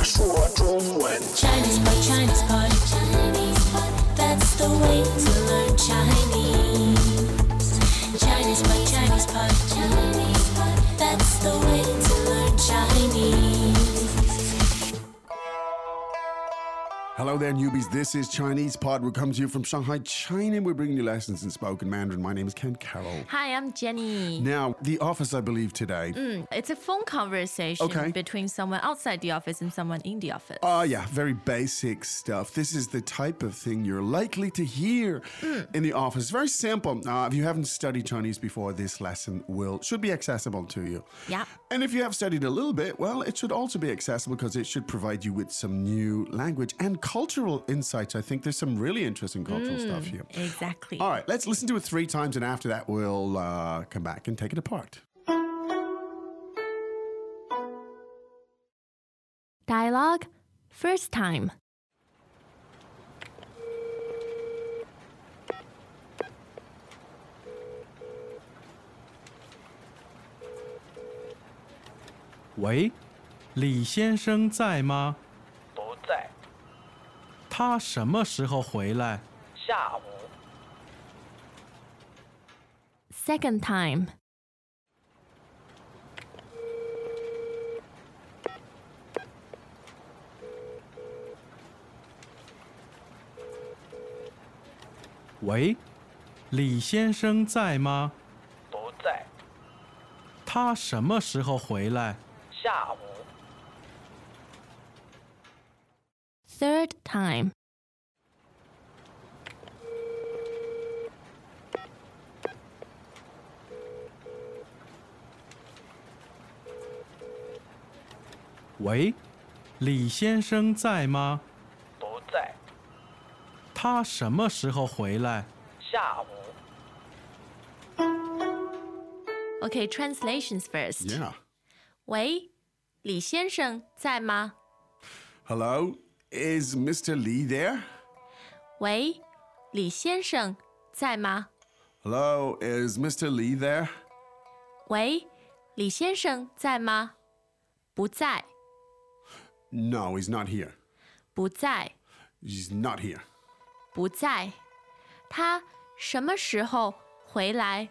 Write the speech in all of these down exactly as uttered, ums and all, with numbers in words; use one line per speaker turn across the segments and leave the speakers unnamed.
说中文。
Chinese pot, Chinese pot, Chinese pot. That's the way to learn Chinese. Chinese pot, Chinese pot, Chinese pot. That's the way to learn Chinese.
Hello there, newbies. This is Chinese Pod. We come to you from Shanghai, China. We're bringing you lessons in spoken Mandarin. My name is Ken Carroll.
Hi, I'm Jenny.
Now, the office, I believe, today.
Mm, it's a phone conversation
Okay.
between someone outside the office and someone in the office.
Oh, yeah, very basic stuff. This is the type of thing you're likely to hear in the office. Very simple. Uh, if you haven't studied Chinese before, this lesson will should be accessible to you.
Yeah.
And if you have studied a little bit, well, it should also be accessible because it should provide you with some new language and cultural insights. I think there's some really interesting cultural stuff here.
Exactly.
All right, let's listen to it three times, and after that, we'll uh, come back and take it apart.
Dialogue, first time.
喂，李先生在吗？
不在，
他什么时候回来？
下午
Second time.
喂，李先生在吗？
不在，
他什么时候回来？
下午
Third time.
喂，李先生在吗？
不在，
他什么时候回来？
下午
Okay, translations first.
Yeah.
喂，李先生在吗？
Hello, is Mister Lee there?
喂，李先生在吗？
Hello, is Mister Lee there?
喂，李先生在吗？不在，
No, he's not here.
不在，
He's not here.
不在。他什么时候回来？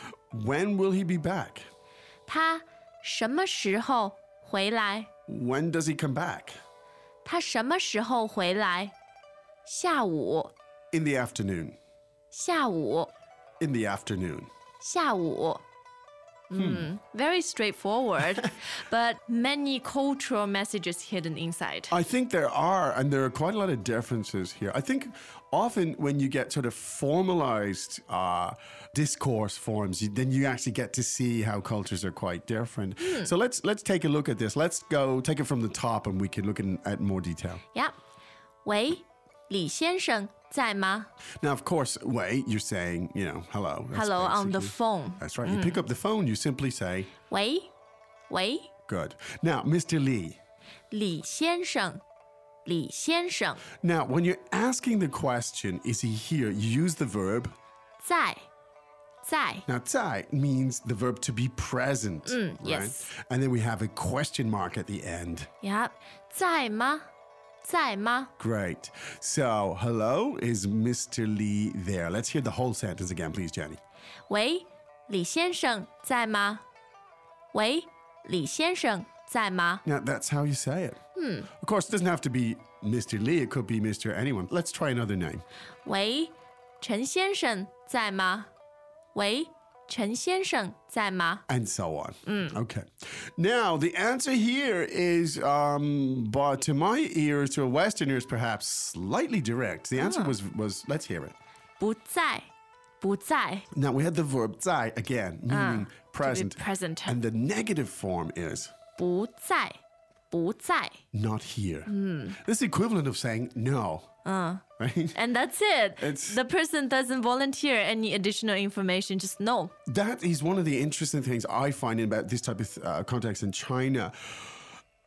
When will he be back?
他什么时候回来？
When does he come back?
他什么时候回来？下午，
In the afternoon.
下午，
In the afternoon.
下午。Mm, very straightforward, but many cultural messages hidden inside.
I think there are, and there are quite a lot of differences here. I think often when you get sort of formalized uh, discourse forms, you, then you actually get to see how cultures are quite different. So let's let's take a look at this. Let's go take it from the top, and we can look in, at more detail.
Yeah. 喂，李先生在吗？
Now, of course, wait, you're saying, you know, hello. That's
Hello on the
basically-
phone.
That's right. You pick up the phone, you simply say,
喂，喂，
good. Now, Mister Lee.
李先生，李先生
Now, when you're asking the question, is he here? You use the verb.
在，在
Now, 在 means the verb to be present. right?
yes.
And then we have a question mark at the end.
呀，在吗？在吗？
Great. So, hello, is Mister Lee there? Let's hear the whole sentence again, please, Jenny.
喂，李先生在吗？喂，李先生在吗？
Now, that's how you say it. Of course, it doesn't have to be Mister Lee. It could be Mister anyone. Let's try another name.
喂，陈先生在吗？喂，陈先生在吗？
And so on. Okay. Now, the answer here is, um, but to my ears, to a Western ears, perhaps slightly direct. The answer was, was, let's hear it.
不在，不在
Now, we had the verb 在 again, meaning present.
present.
And the negative form is
不在，不在
not here. This is the equivalent of saying no. Right?
And that's it.
It's-
The person doesn't volunteer any additional information, just no.
That is one of the interesting things I find about this type of uh, context in China.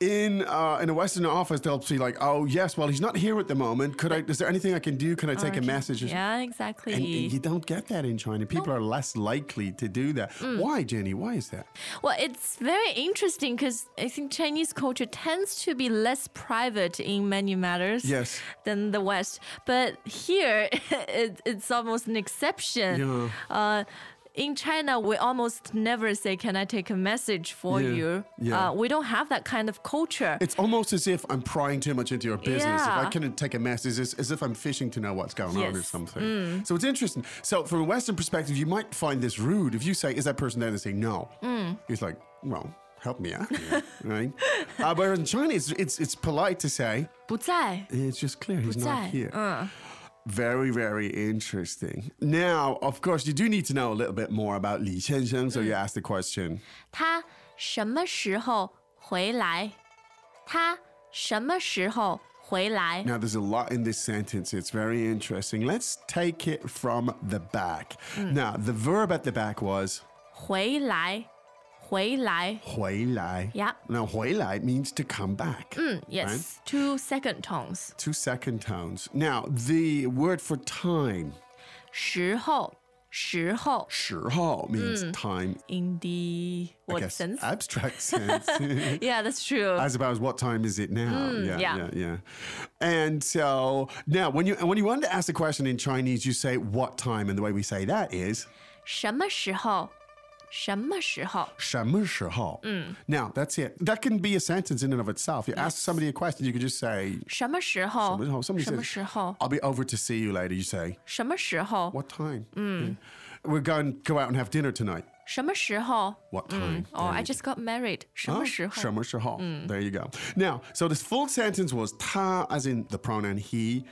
in uh, in a Western office, they'll be like, "Oh yes, well he's not here at the moment. Could I? Is there anything I can do? Can I take a message?"
Yeah, exactly.
And, and you don't get that in China. People are less likely to do that. Why, Jenny? Why is that?
Well, it's very interesting because I think Chinese culture tends to be less private in many matters
Yes.
than the West. But here, it, it's almost an exception.
Yeah.
Uh, in China, we almost never say, "Can I take a message for
Yeah,
you?"
yeah.
Uh, we don't have that kind of culture.
It's almost as if I'm prying too much into your business. If I
Yeah.
couldn't take a message, it's as if I'm fishing to know what's going on or
Yes.
something. So it's interesting. So from a Western perspective, you might find this rude. If you say, "Is that person there?" and they say, "No," he's like, "Well, help me out," here," right? Uh, but in China, it's, it's it's polite to say,
不在.
it's just clear he's
不
not
在.
here.
Uh.
Very, very interesting. Now, of course, you do need to know a little bit more about Li Qiansheng, so you ask the question.
他什么时候回来？他什么时候回来？
Now, there's a lot in this sentence. It's very interesting. Let's take it from the back. Now, the verb at the back was
回来，回来。
回来.
Yeah.
Now, 回来 means to come back.
Yes, two second tones.
Two second tones. Now, the word for time,
时候，时候
时候 means time.
in the
I
what
guess
sense?
abstract sense.
Yeah, that's true.
I suppose what time is it now? yeah,
yeah.
yeah, yeah. And so now, when you when you want to ask the question in Chinese, you say what time, and the way we say that is
什么时候？什么时候？
什么时候? Now that's it. That can be a sentence in and of itself. You ask somebody a question, you could just say
什么时候？
Somebody
什么
says,
时候？
I'll be over to see you later. You say
什么时候？
what time? Yeah. We're going to go out and have dinner tonight.
什么时候？
What time?
Or
There
I
you
just got married. 什
go.
么时
Oh,
候？
什么时候? There you go. Now, so this full sentence was 他 as in the pronoun he.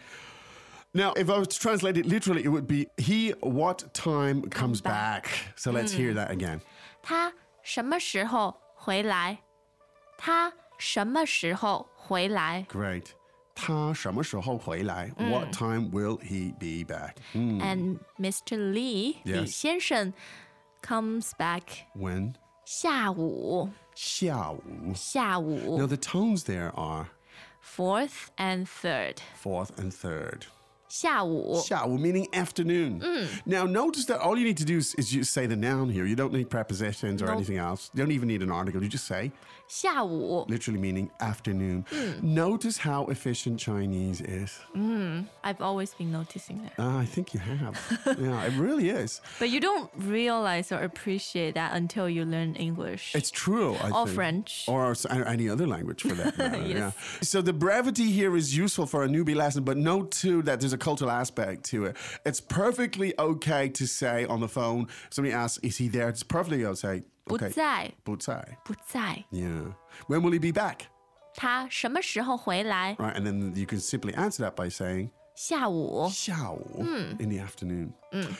Now, if I was to translate it literally, it would be he what time comes back. So let's hear that again.
他什么时候回来？他什么时候回来？
Great. 他什么时候回来? What time will he be back? Hmm.
And Mister Lee,
Yes.
李先生 comes back
When?
下午，
下午.
下午
Now, the tones there are
fourth and third.
fourth and third.
下午
Xiao meaning afternoon. Now, notice that all you need to do is, is just say the noun here. You don't need prepositions or
Nope.
anything else. You don't even need an article. You just say,
下午
literally meaning afternoon. Notice how efficient Chinese is.
I've always been noticing that.
Ah, I think you have. Yeah, it really is.
But you don't realize or appreciate that until you learn English.
It's true. I
Or
think.
French.
Or s- any other language for that matter.
Yes.
Yeah. So the brevity here is useful for a newbie lesson, but note too that there's a cultural aspect to it. It's perfectly okay to say on the phone, somebody asks, is he there? It's perfectly okay to say,
不
okay.
在，
不在.
不在。
Yeah. When will he be back?
他什么时候回来？
Right. And then you can simply answer that by saying,
下午。
下午, in the afternoon.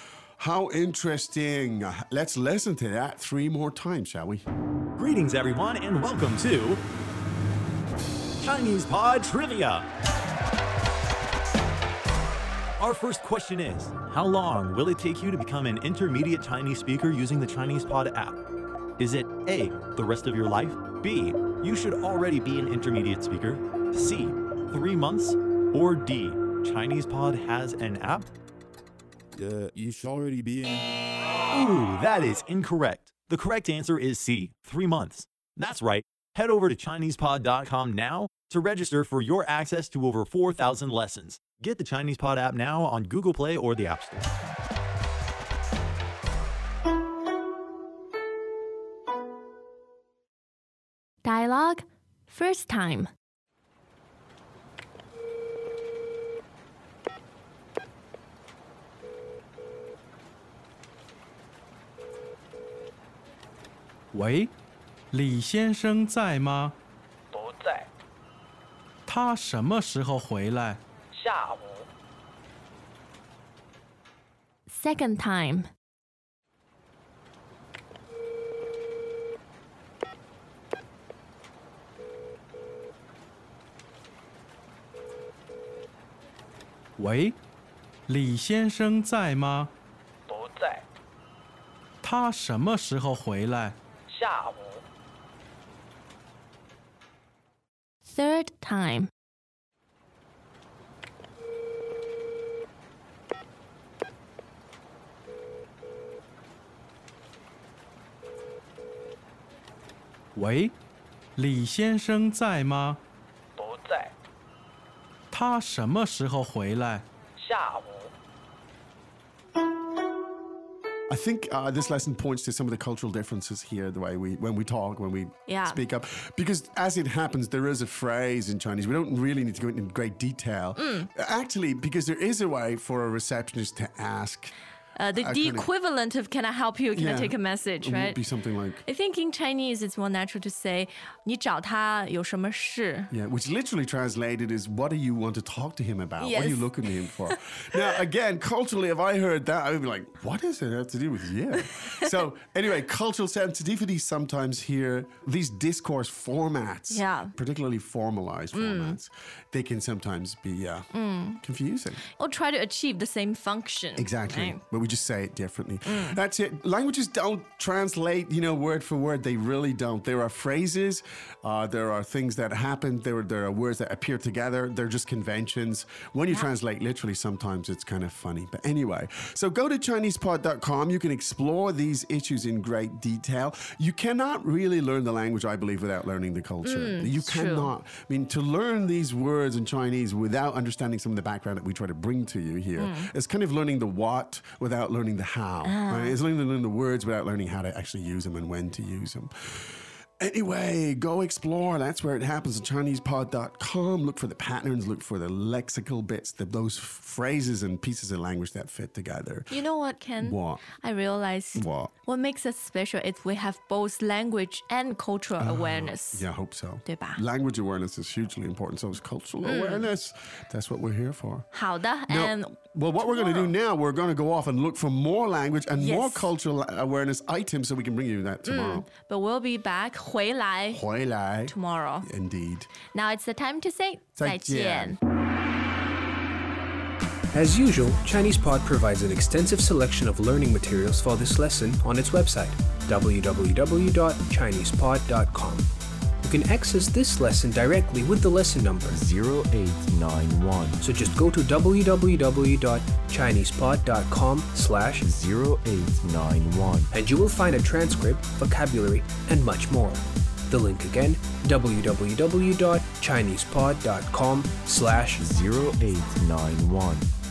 How interesting. Uh, Let's listen to that three more times, shall we?
Greetings, everyone, and welcome to Chinese Pod Trivia. Our first question is, how long will it take you to become an intermediate Chinese speaker using the Chinese Pod app? Is it A, the rest of your life? B, you should already be an intermediate speaker? C, three months? Or D, Chinese Pod has an app?
Uh, you should already be in.
Ooh, that is incorrect. The correct answer is C, three months. That's right. Head over to Chinese Pod dot com now to register for your access to over four thousand lessons. Get the Chinese Pod app now on Google Play or the App Store.
Dialogue first time.
喂，李先生在吗？
不在，
他什么时候回来？
下午
Second time.
喂，李先生在吗？
不在，
他什么时候回来？
下午
third time.
"喂，李先生在吗？
不在。
他什么时候回来？
下午。
I think uh, this lesson points to some of the cultural differences here, the way we, when we talk, when we
Yeah.
speak up. Because as it happens, there is a phrase in Chinese. We don't really need to go into great detail. Actually, because there is a way for a receptionist to ask.
Uh, the,
I
the
kinda-
equivalent of "Can I help you? Can I
Yeah,
take a message?"
It would
Right?
be something like,
I think in Chinese it's more natural to say 你找他有什么事
yeah, which literally translated is, what do you want to talk to him about? What are you
Yes.
looking at him for? Now, again, culturally, if I heard that, I would be like, what does it have to do with you? So, anyway, cultural sensitivity sometimes here, these discourse formats,
Yeah.
particularly formalized formats, they can sometimes be uh, confusing.
or try to achieve the same function.
Exactly.
right?
But we just say it differently. That's it. Languages don't translate, you know, word for word. They really don't. There are phrases, uh, there are things that happen, there, there are words that appear together. They're just conventions. When you translate literally, sometimes it's kind of funny. But anyway, so go to Chinese pod dot com. You can explore these issues in great detail. You cannot really learn the language, I believe, without learning the culture. you
it's true.
cannot. I mean, to learn these words in Chinese without understanding some of the background that we try to bring to you here, it's kind of learning the what without learning the how. Right? It's learning, learning the words without learning how to actually use them and when to use them. Anyway, go explore. That's where it happens at Chinese pod dot com. Look for the patterns, look for the lexical bits, the, those phrases and pieces of language that fit together.
You know what, Ken?
What?
I realized
What?
what makes us special is we have both language and cultural awareness.
Yeah, I hope so.
对吧？
Language awareness is hugely important. So is cultural awareness. That's what we're here for.
好的
Now-
and
well, what we're going to do now, we're going to go off and look for more language and more
Yes.
cultural awareness items so we can bring you that tomorrow.
but we'll be back 回来
回来
tomorrow.
Indeed.
Now it's the time to say
再见。
再见.
As usual, ChinesePod provides an extensive selection of learning materials for this lesson on its website, w w w dot chinese pod dot com. You can access this lesson directly with the lesson number,
zero eight nine one
so just go to w w w dot chinese pod dot com slash
zero eight nine one.
and you will find a transcript, vocabulary, and much more. The link again, w w w dot chinese pod dot com slash
zero eight nine one.